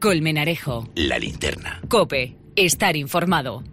Colmenarejo. La Linterna. COPE. Estar informado.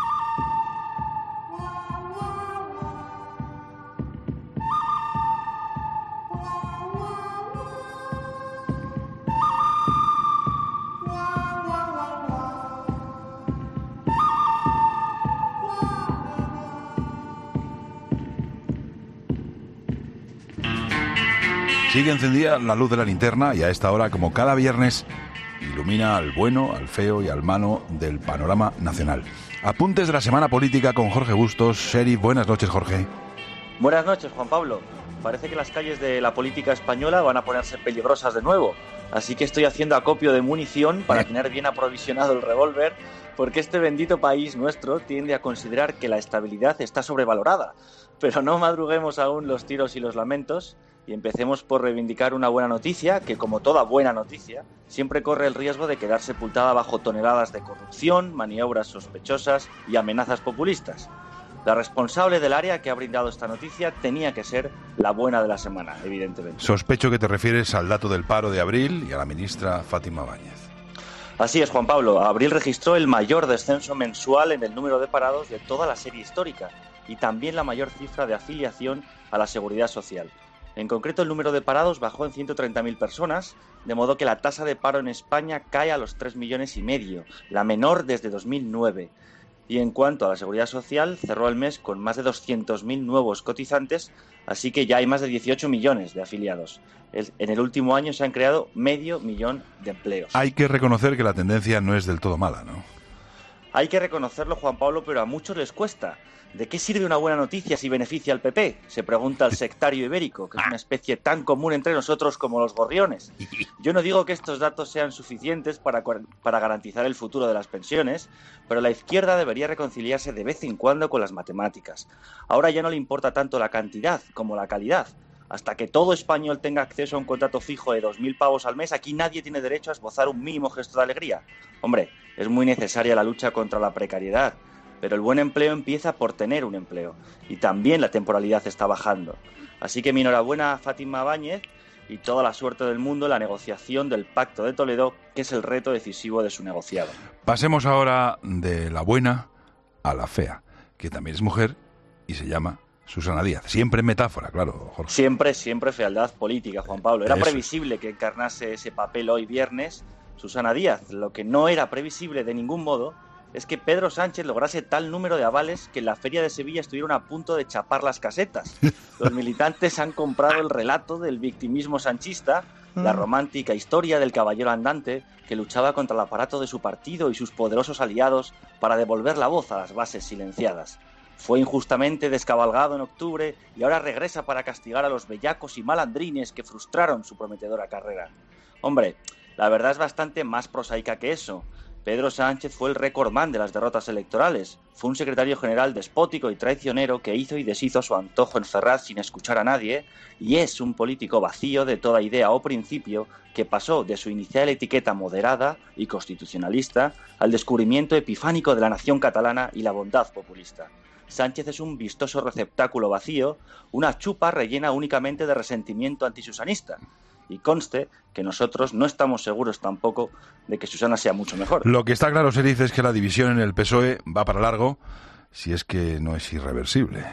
Sigue encendida la luz de la linterna y a esta hora, como cada viernes, ilumina al bueno, al feo y al malo del panorama nacional. Apuntes de la semana política con Jorge Bustos. Sheriff, buenas noches, Jorge. Buenas noches, Juan Pablo. Parece que las calles de la política española van a ponerse peligrosas de nuevo. Así que estoy haciendo acopio de munición para tener bien aprovisionado el revólver, porque este bendito país nuestro tiende a considerar que la estabilidad está sobrevalorada. Pero no madruguemos aún los tiros y los lamentos y empecemos por reivindicar una buena noticia que, como toda buena noticia, siempre corre el riesgo de quedar sepultada bajo toneladas de corrupción, maniobras sospechosas y amenazas populistas. La responsable del área que ha brindado esta noticia tenía que ser la buena de la semana, evidentemente. Sospecho que te refieres al dato del paro de abril y a la ministra Fátima Báñez. Así es, Juan Pablo. Abril registró el mayor descenso mensual en el número de parados de toda la serie histórica y también la mayor cifra de afiliación a la Seguridad Social. En concreto, el número de parados bajó en 130.000 personas, de modo que la tasa de paro en España cae a los 3,5 millones, la menor desde 2009. Y en cuanto a la Seguridad Social, cerró el mes con más de 200.000 nuevos cotizantes, así que ya hay más de 18 millones de afiliados. En el último año se han creado 500.000 de empleos. Hay que reconocer que la tendencia no es del todo mala, ¿no? Hay que reconocerlo, Juan Pablo, pero a muchos les cuesta. ¿De qué sirve una buena noticia si beneficia al PP? Se pregunta el sectario ibérico, que es una especie tan común entre nosotros como los gorriones. Yo no digo que estos datos sean suficientes para garantizar el futuro de las pensiones, pero la izquierda debería reconciliarse de vez en cuando con las matemáticas. Ahora ya no le importa tanto la cantidad como la calidad. Hasta que todo español tenga acceso a un contrato fijo de 2.000 pavos al mes, aquí nadie tiene derecho a esbozar un mínimo gesto de alegría. Hombre, es muy necesaria la lucha contra la precariedad, pero el buen empleo empieza por tener un empleo, y también la temporalidad está bajando. Así que mi enhorabuena a Fátima Báñez y toda la suerte del mundo en la negociación del Pacto de Toledo, que es el reto decisivo de su negociado. Pasemos ahora de la buena a la fea, que también es mujer y se llama Susana Díaz. Siempre metáfora, claro, Jorge. Siempre fealdad política, Juan Pablo. Era previsible que encarnase ese papel hoy viernes Susana Díaz. Lo que no era previsible de ningún modo es que Pedro Sánchez lograse tal número de avales que en la Feria de Sevilla estuvieron a punto de chapar las casetas. Los militantes han comprado el relato del victimismo sanchista, la romántica historia del caballero andante que luchaba contra el aparato de su partido y sus poderosos aliados para devolver la voz a las bases silenciadas. Fue injustamente descabalgado en octubre y ahora regresa para castigar a los bellacos y malandrines que frustraron su prometedora carrera. Hombre, la verdad es bastante más prosaica que eso. Pedro Sánchez fue el recordman de las derrotas electorales. Fue un secretario general despótico y traicionero que hizo y deshizo a su antojo en Ferraz sin escuchar a nadie, y es un político vacío de toda idea o principio que pasó de su inicial etiqueta moderada y constitucionalista al descubrimiento epifánico de la nación catalana y la bondad populista. Sánchez es un vistoso receptáculo vacío, una chupa rellena únicamente de resentimiento antisusanista. Y conste que nosotros no estamos seguros tampoco de que Susana sea mucho mejor. Lo que está claro, Sheriff, es que la división en el PSOE va para largo, si es que no es irreversible.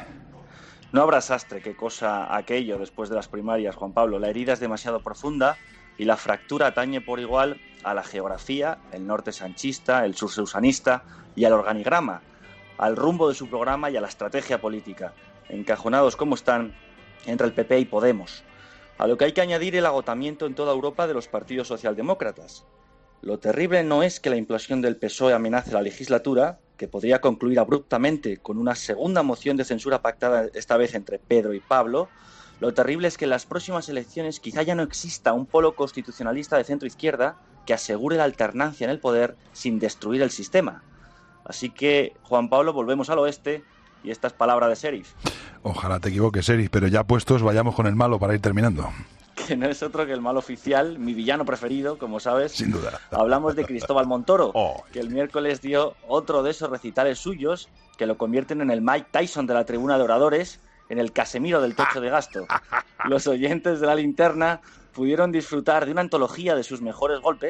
No habrá sastre qué cosa aquello después de las primarias, Juan Pablo. La herida es demasiado profunda y la fractura atañe por igual a la geografía, el norte sanchista, el sur susanista y al organigrama, al rumbo de su programa y a la estrategia política, encajonados como están entre el PP y Podemos. A lo que hay que añadir el agotamiento en toda Europa de los partidos socialdemócratas. Lo terrible no es que la implosión del PSOE amenace la legislatura, que podría concluir abruptamente con una segunda moción de censura pactada esta vez entre Pedro y Pablo. Lo terrible es que en las próximas elecciones quizá ya no exista un polo constitucionalista de centro-izquierda que asegure la alternancia en el poder sin destruir el sistema. Así que, Juan Pablo, volvemos al oeste. Y esta es palabra de Sheriff. Ojalá te equivoques, Sheriff, pero ya puestos, vayamos con el malo para ir terminando. Que no es otro que el malo oficial, mi villano preferido, como sabes. Sin duda. Hablamos de Cristóbal Montoro, que el miércoles dio otro de esos recitales suyos que lo convierten en el Mike Tyson de la tribuna de oradores, en el Casemiro del techo de gasto. Los oyentes de La Linterna pudieron disfrutar de una antología de sus mejores golpes,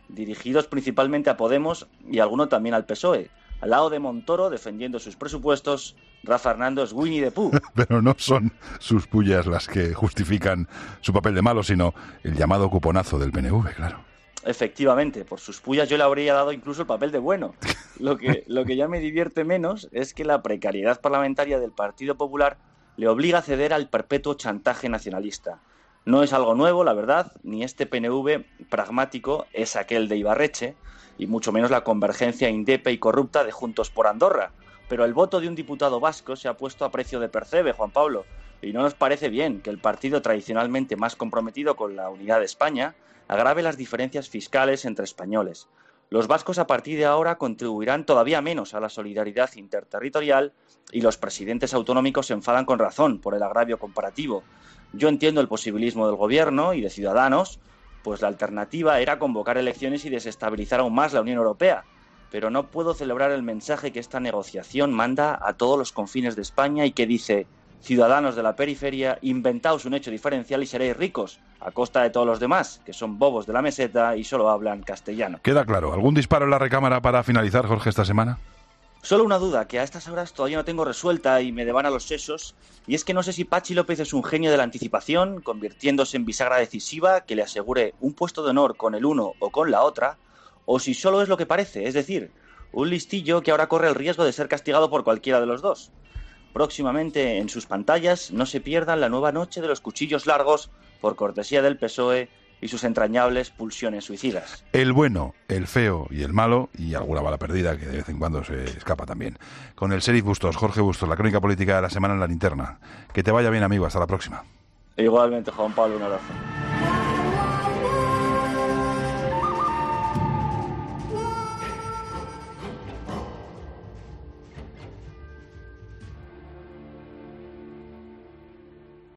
dirigidos principalmente a Podemos y alguno también al PSOE. Al lado de Montoro, defendiendo sus presupuestos, Rafa Hernando es Winnie the Pooh. Pero no son sus pullas las que justifican su papel de malo, sino el llamado cuponazo del PNV, claro. Efectivamente, por sus pullas yo le habría dado incluso el papel de bueno. Lo que ya me divierte menos es que la precariedad parlamentaria del Partido Popular le obliga a ceder al perpetuo chantaje nacionalista. No es algo nuevo, la verdad, ni este PNV pragmático es aquel de Ibarretxe, y mucho menos la convergencia indepe y corrupta de Juntos por Andorra. Pero el voto de un diputado vasco se ha puesto a precio de percebe, Juan Pablo, y no nos parece bien que el partido tradicionalmente más comprometido con la unidad de España agrave las diferencias fiscales entre españoles. Los vascos a partir de ahora contribuirán todavía menos a la solidaridad interterritorial y los presidentes autonómicos se enfadan con razón por el agravio comparativo. Yo entiendo el posibilismo del gobierno y de Ciudadanos, pues la alternativa era convocar elecciones y desestabilizar aún más la Unión Europea. Pero no puedo celebrar el mensaje que esta negociación manda a todos los confines de España y que dice: ciudadanos de la periferia, inventaos un hecho diferencial y seréis ricos, a costa de todos los demás, que son bobos de la meseta y solo hablan castellano. Queda claro. ¿Algún disparo en la recámara para finalizar, Jorge, esta semana? Solo una duda, que a estas horas todavía no tengo resuelta y me devana los sesos, y es que no sé si Patxi López es un genio de la anticipación, convirtiéndose en bisagra decisiva que le asegure un puesto de honor con el uno o con la otra, o si solo es lo que parece, es decir, un listillo que ahora corre el riesgo de ser castigado por cualquiera de los dos. Próximamente en sus pantallas no se pierdan la nueva noche de los cuchillos largos por cortesía del PSOE y sus entrañables pulsiones suicidas. El bueno, el feo y el malo, y alguna bala perdida que de vez en cuando se escapa también. Con el Sheriff Bustos, Jorge Bustos, la crónica política de la semana en La Linterna. Que te vaya bien, amigo, hasta la próxima. Igualmente, Juan Pablo, un abrazo.